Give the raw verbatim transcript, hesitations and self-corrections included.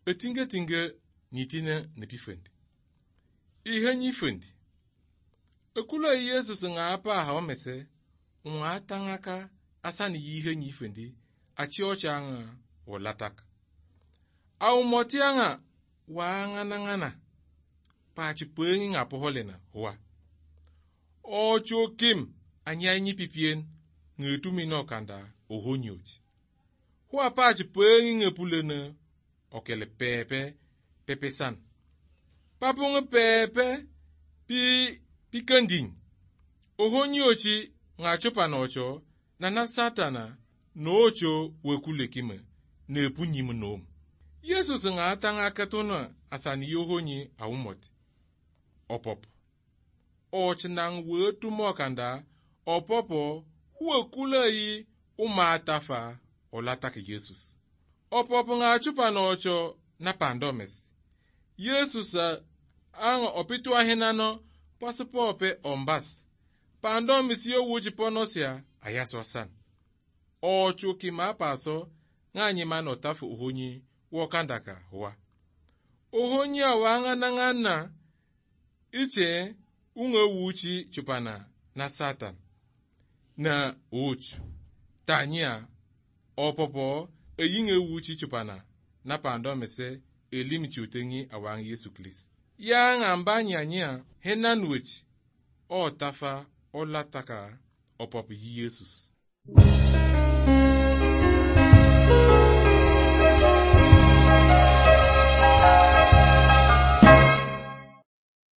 etinge tinge nitine nepifendi. Ihe nyifendi. Ekula Yesus nga apa ha omese, nga tangaka asani ihe nyifendi, achi ocha nga olataka. Au moti anga wa ngana ngana, pachi pengi nga poholena huwa. Ocho kim anya nyi pipien, ngetumi no kanda ohonyochi. Huwa pachi pengi ngepulene, okele pepe, pepe san. Papunge pepe, pi, pi kending. Ohonyochi nga chopa nocho, nana satana, nocho wekule kime, nepu nyimu nomu. Yesus nga atanga katona asani yohonyi awumote. Opopo. Och nang wetu mokanda, opopo huwe kule yi umatafa olatake Yesus. Opopo nga chupa nocho na pandomes. Yesus ang opitu ahinano pasopope ombas. Pandomes yo wuji ponosia ayaswasan. Ocho kima paso nga nyimano tafu uhonyi wakandaka huwa. Uhonyi awanga nangana iche unge wuchi chupana na Satan. Na uchu. Tanya opopo eyinge wuchi chupana na pandomese elimichi utengi awang Yesu Kristo. Ya ngambanya nya henanwich o tafa o lataka opopo Yesus.